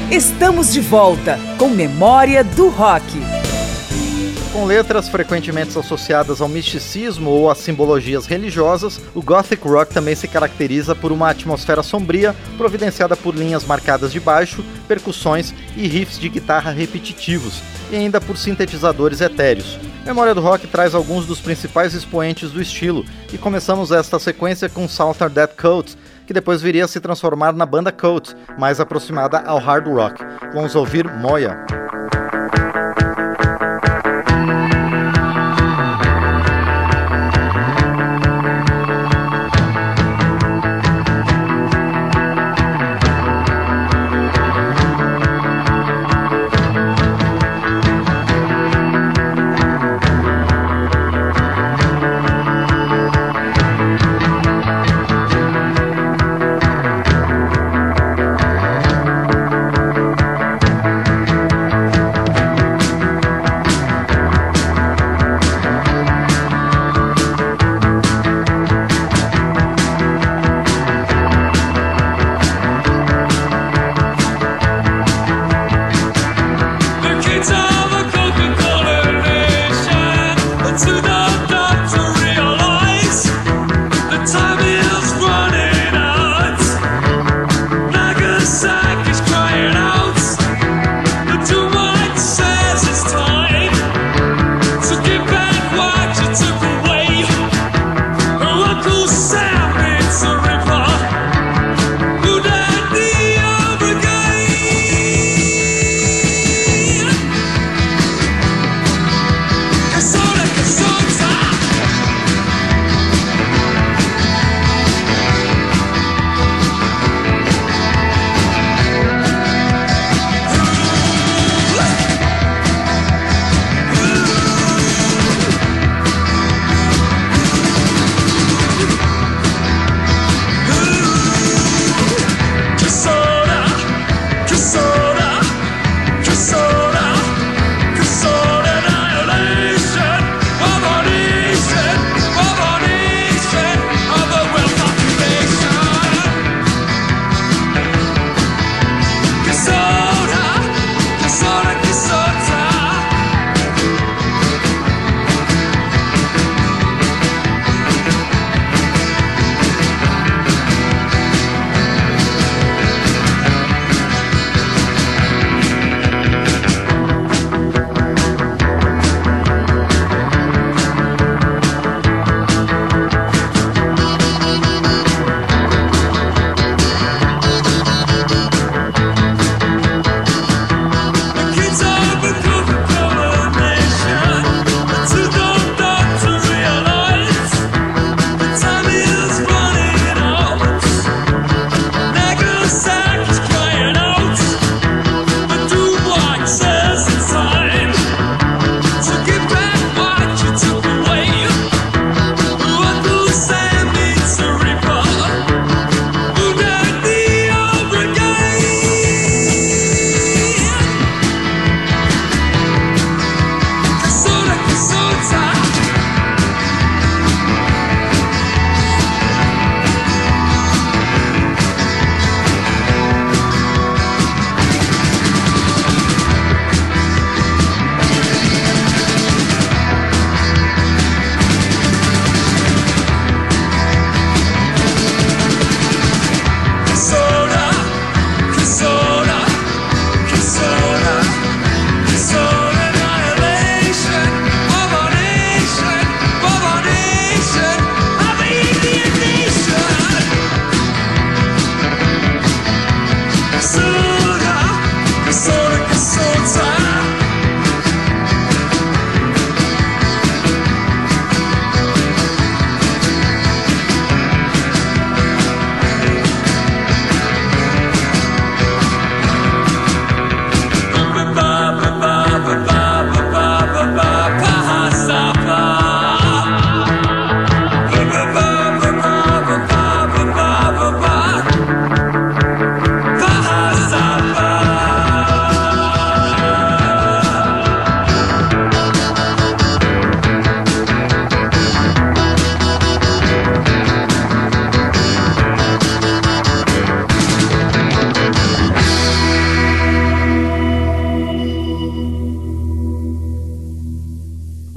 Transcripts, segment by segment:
Estamos de volta com Memória do Rock. Com letras frequentemente associadas ao misticismo ou a simbologias religiosas, o Gothic Rock também se caracteriza por uma atmosfera sombria, providenciada por linhas marcadas de baixo, percussões e riffs de guitarra repetitivos, e ainda por sintetizadores etéreos. Memória do Rock traz alguns dos principais expoentes do estilo, e começamos esta sequência com Southern Death Cult, que depois viria a se transformar na banda Cult, mais aproximada ao hard rock. Vamos ouvir Moya.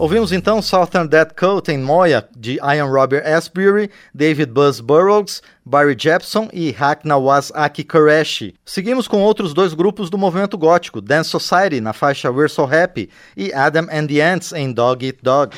Ouvimos então Southern Dead Coat em Moya, de Ian Robert Asbury, David Buzz Burroughs, Barry Jepson e Hacknawaz Aki Qureshi. Seguimos com outros dois grupos do movimento gótico, Dance Society na faixa We're So Happy e Adam and the Ants em Dog Eat Dog.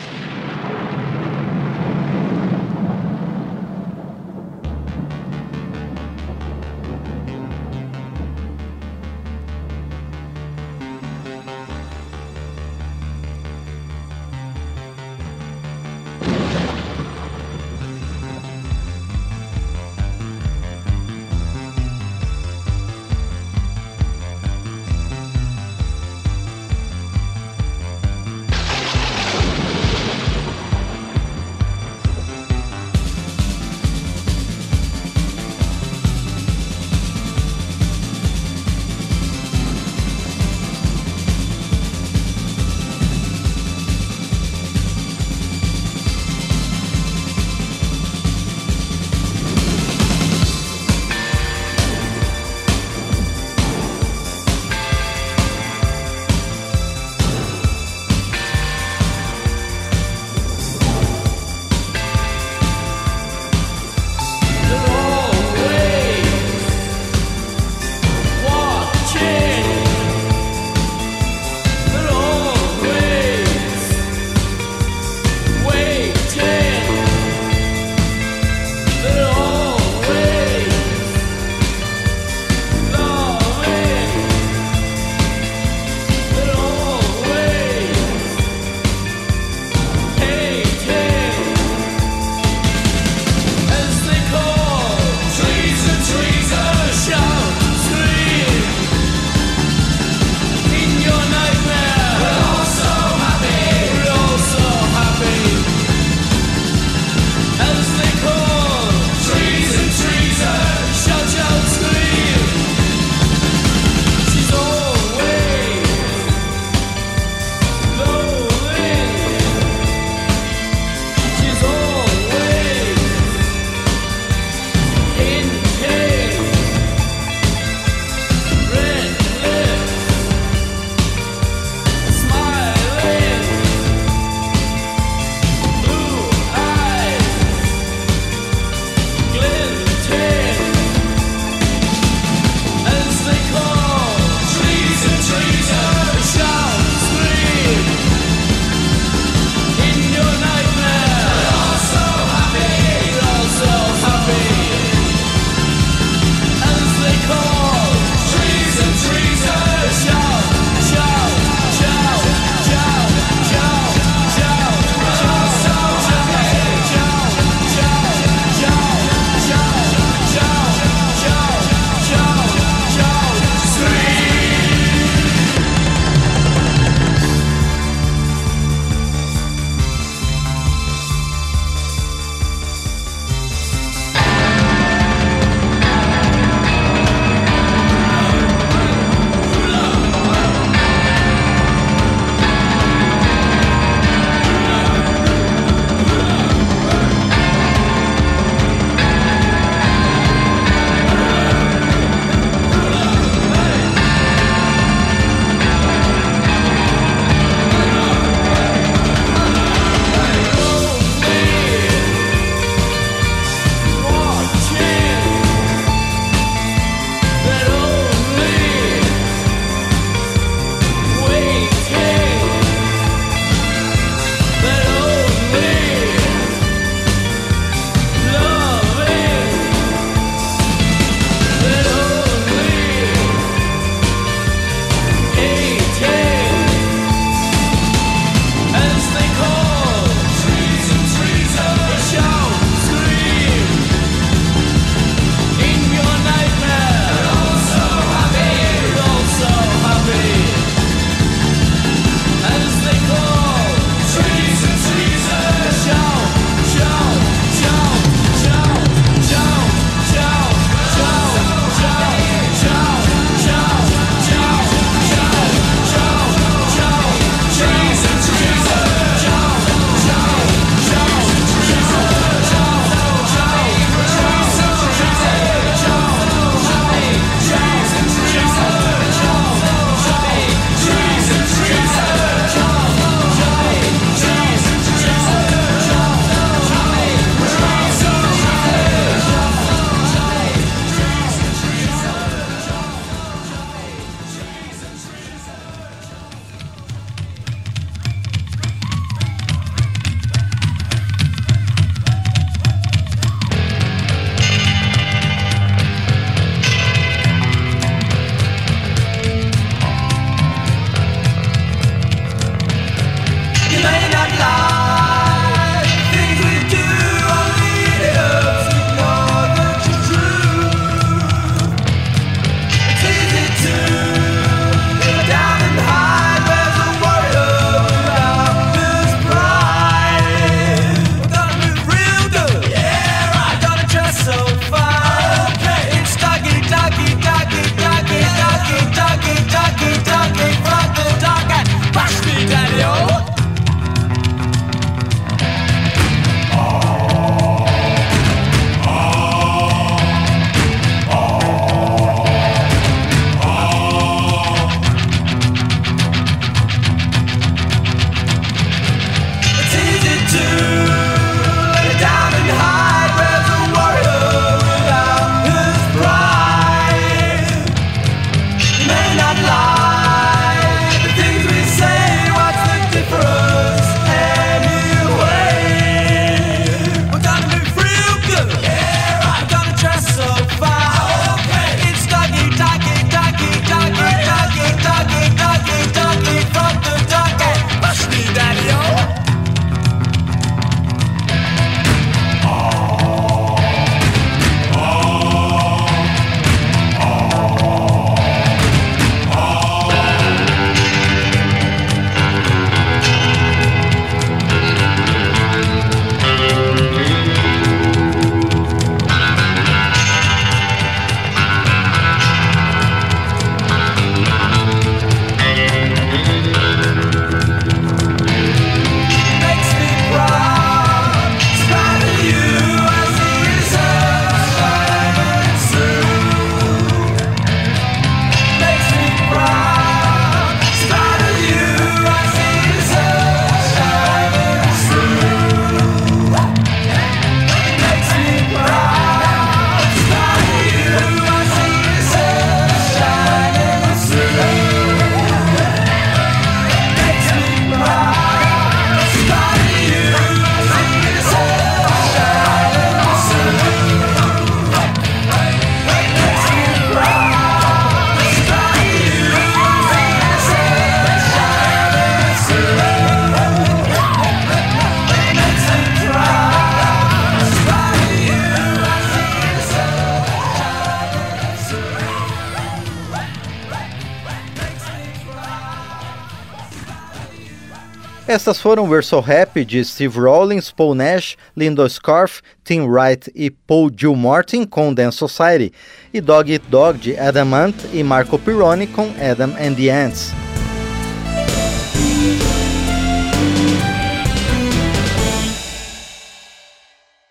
Essas foram We're So Happy, de Steve Rawlins, Paul Nash, Linda Scarf, Tim Wright e Paul Gilmartin, com Dance Society, e Dog Eat Dog, de Adam Ant e Marco Pirroni, com Adam and the Ants.